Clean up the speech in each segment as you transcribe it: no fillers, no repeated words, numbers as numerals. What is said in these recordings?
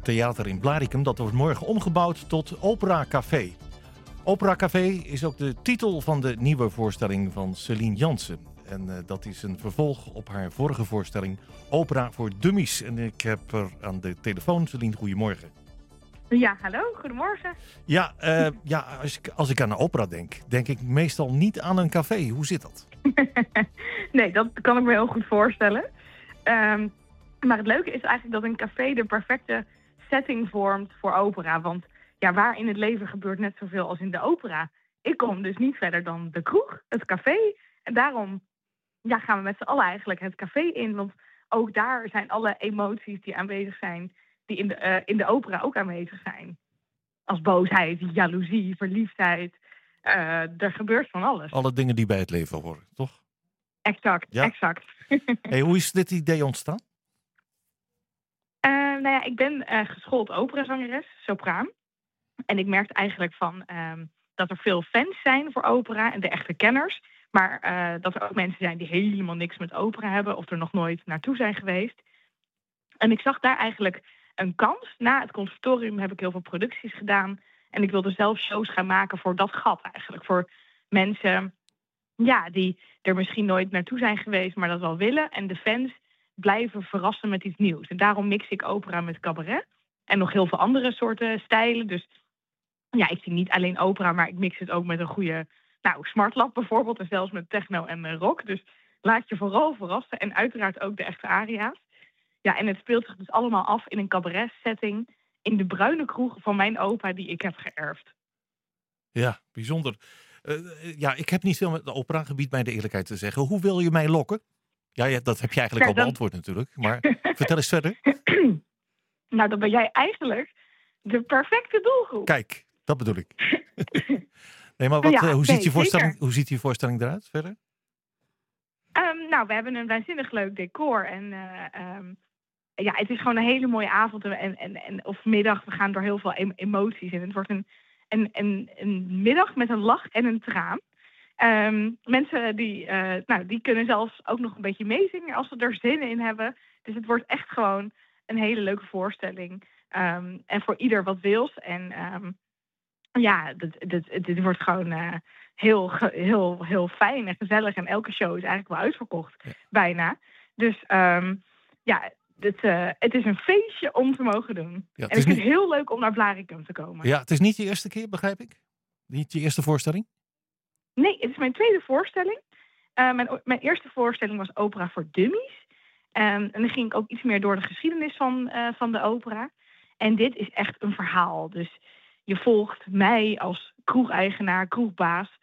theater in Blaricum. Dat wordt morgen omgebouwd tot Opera Café. Opera Café is ook de titel van de nieuwe voorstelling van Celine Jansen. En dat is een vervolg op haar vorige voorstelling Opera voor Dummies. En ik heb er aan de telefoon. Celine, goedemorgen. Ja, hallo, goedemorgen. Ja, als ik aan een opera denk ik meestal niet aan een café. Hoe zit dat? Nee, dat kan ik me heel goed voorstellen. Maar het leuke is eigenlijk dat een café de perfecte setting vormt voor opera. Want ja, waar in het leven gebeurt net zoveel als in de opera. Ik kom dus niet verder dan de kroeg, het café. En daarom gaan we met z'n allen eigenlijk het café in. Want ook daar zijn alle emoties die aanwezig zijn, die in de opera ook aanwezig zijn. Als boosheid, jaloezie, verliefdheid. Er gebeurt van alles. Alle dingen die bij het leven horen, toch? Exact, ja. Exact. Hey, hoe is dit idee ontstaan? Ik ben geschoold operazangeres, sopraan. En ik merkte eigenlijk dat er veel fans zijn voor opera en de echte kenners. Maar dat er ook mensen zijn die helemaal niks met opera hebben of er nog nooit naartoe zijn geweest. En ik zag daar eigenlijk een kans. Na het conservatorium heb ik heel veel producties gedaan. En ik wilde zelf shows gaan maken voor dat gat eigenlijk. Voor mensen die er misschien nooit naartoe zijn geweest, maar dat wel willen. En de fans blijven verrassen met iets nieuws. En daarom mix ik opera met cabaret. En nog heel veel andere soorten stijlen. Dus ja, ik zie niet alleen opera, maar ik mix het ook met een goede smartlap bijvoorbeeld. En zelfs met techno en rock. Dus laat je vooral verrassen. En uiteraard ook de echte aria's. Ja, en het speelt zich dus allemaal af in een cabaret setting in de bruine kroeg van mijn opa die ik heb geërfd. Ja, bijzonder. Ik heb niet veel met het operagebied, bij de eerlijkheid te zeggen. Hoe wil je mij lokken? Ja, dat heb je eigenlijk al beantwoord natuurlijk. Maar vertel eens verder. Nou, dan ben jij eigenlijk de perfecte doelgroep. Kijk, dat bedoel ik. Nee, maar hoe ziet je voorstelling eruit verder? We hebben een waanzinnig leuk decor. En het is gewoon een hele mooie avond of middag. We gaan door heel veel emoties. En het wordt een middag met een lach en een traan. Mensen die kunnen zelfs ook nog een beetje meezingen als ze er zin in hebben. Dus het wordt echt gewoon een hele leuke voorstelling. En voor ieder wat wils. En dit wordt gewoon heel fijn en gezellig. En elke show is eigenlijk wel uitverkocht, bijna. Dus het is een feestje om te mogen doen. Ja, en ik vind het heel leuk om naar Blaricum te komen. Ja, het is niet je eerste keer, begrijp ik? Niet je eerste voorstelling? Nee, het is mijn tweede voorstelling. Mijn eerste voorstelling was Opera voor Dummies. En dan ging ik ook iets meer door de geschiedenis van de opera. En dit is echt een verhaal. Dus je volgt mij als kroegeigenaar, kroegbaas.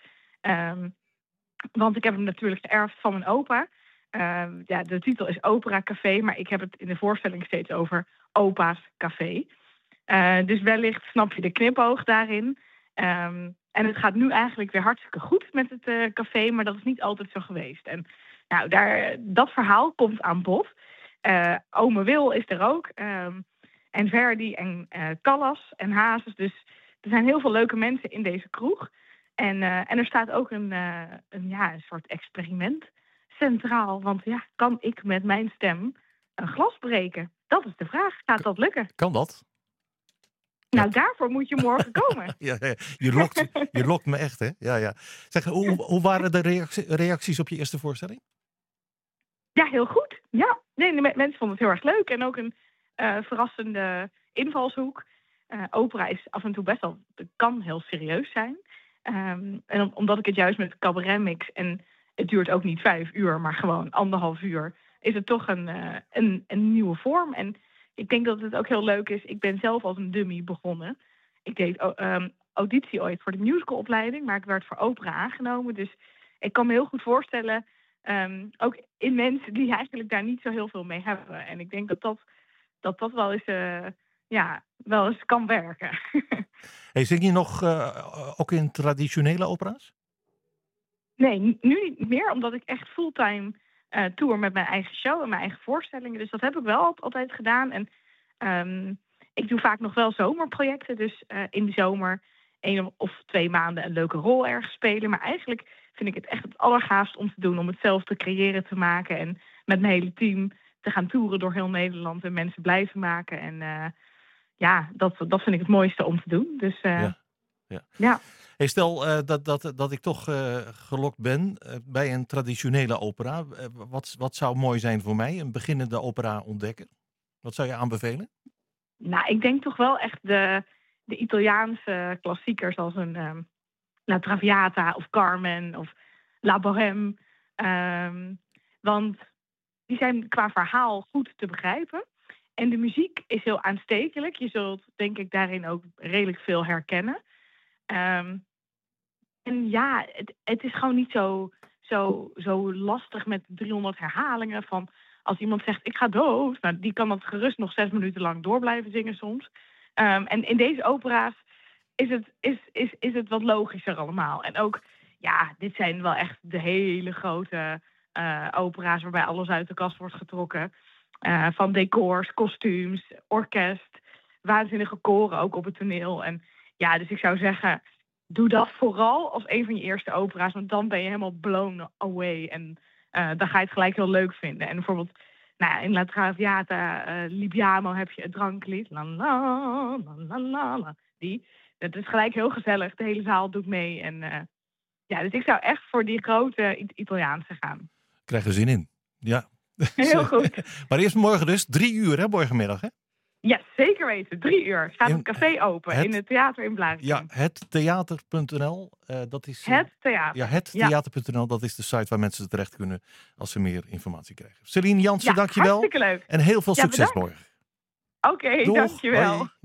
Want ik heb hem natuurlijk geërfd van mijn opa. De titel is Opera Café, maar ik heb het in de voorstelling steeds over Opa's Café. Dus wellicht snap je de knipoog daarin. En het gaat nu eigenlijk weer hartstikke goed met het café, maar dat is niet altijd zo geweest. En dat verhaal komt aan bod. Ome Wil is er ook. En Verdi en Callas en Hazes. Dus er zijn heel veel leuke mensen in deze kroeg. En er staat ook een soort experiment centraal. Want kan ik met mijn stem een glas breken? Dat is de vraag. Gaat dat lukken? Kan dat? Nou, daarvoor moet je morgen komen. Je lokt me echt, hè? Ja. Zeg, hoe waren de reacties op je eerste voorstelling? Ja, heel goed. Ja. Nee, de mensen vonden het heel erg leuk. En ook een verrassende invalshoek. Opera is af en toe kan heel serieus zijn. En omdat ik het juist met cabaret mix en het duurt ook niet 5 uur, maar gewoon 1,5 uur, is het toch een nieuwe vorm. En ik denk dat het ook heel leuk is. Ik ben zelf als een dummy begonnen. Ik deed auditie ooit voor de musicalopleiding, maar ik werd voor opera aangenomen. Dus ik kan me heel goed voorstellen, ook in mensen die eigenlijk daar niet zo heel veel mee hebben. En ik denk dat wel eens kan werken. Hey, zing je nog ook in traditionele opera's? Nee, nu niet meer, omdat ik echt fulltime tour met mijn eigen show en mijn eigen voorstellingen. Dus dat heb ik wel altijd gedaan. En ik doe vaak nog wel zomerprojecten. Dus in de zomer 1 of 2 maanden een leuke rol ergens spelen. Maar eigenlijk vind ik het echt het allergaafst om te doen. Om het zelf te creëren, te maken. En met mijn hele team te gaan toeren door heel Nederland. En mensen blij te maken. En ja, dat vind ik het mooiste om te doen. Dus Ja, ja. ja. Hey, stel dat ik toch gelokt ben bij een traditionele opera. Wat zou mooi zijn voor mij? Een beginnende opera ontdekken? Wat zou je aanbevelen? Nou, ik denk toch wel echt de Italiaanse klassiekers als een La Traviata of Carmen of La Bohème. Want die zijn qua verhaal goed te begrijpen. En de muziek is heel aanstekelijk. Je zult denk ik daarin ook redelijk veel herkennen. Ehm, en ja, het is gewoon niet zo lastig met 300 herhalingen. Van als iemand zegt ik ga dood, nou, die kan dat gerust nog 6 minuten lang door blijven zingen soms. En in deze opera's is het wat logischer allemaal. En ook, ja, dit zijn wel echt de hele grote opera's waarbij alles uit de kast wordt getrokken. Van decors, kostuums, orkest, waanzinnige koren ook op het toneel. En ja, dus ik zou zeggen, doe dat vooral als een van je eerste opera's, want dan ben je helemaal blown away. En dan ga je het gelijk heel leuk vinden. En bijvoorbeeld, nou ja, in La Traviata, Libiamo heb je het dranklied. La la, la la la la. Die. Dat is gelijk heel gezellig. De hele zaal doet mee. En ja, dus ik zou echt voor die grote Italiaanse gaan. Krijg er zin in. Ja. Heel goed. Maar eerst morgen dus, 3 uur hè, morgenmiddag hè? Ja, zeker weten. 3 uur. Staat het café open in het theater in Blaricum. Ja, hettheater.nl. Dat is het theater. Ja, hettheater.nl. Dat is de site waar mensen terecht kunnen als ze meer informatie krijgen. Celine Jansen, dankjewel. Hartstikke leuk. En heel veel succes morgen. Oké, dankjewel. Hoi.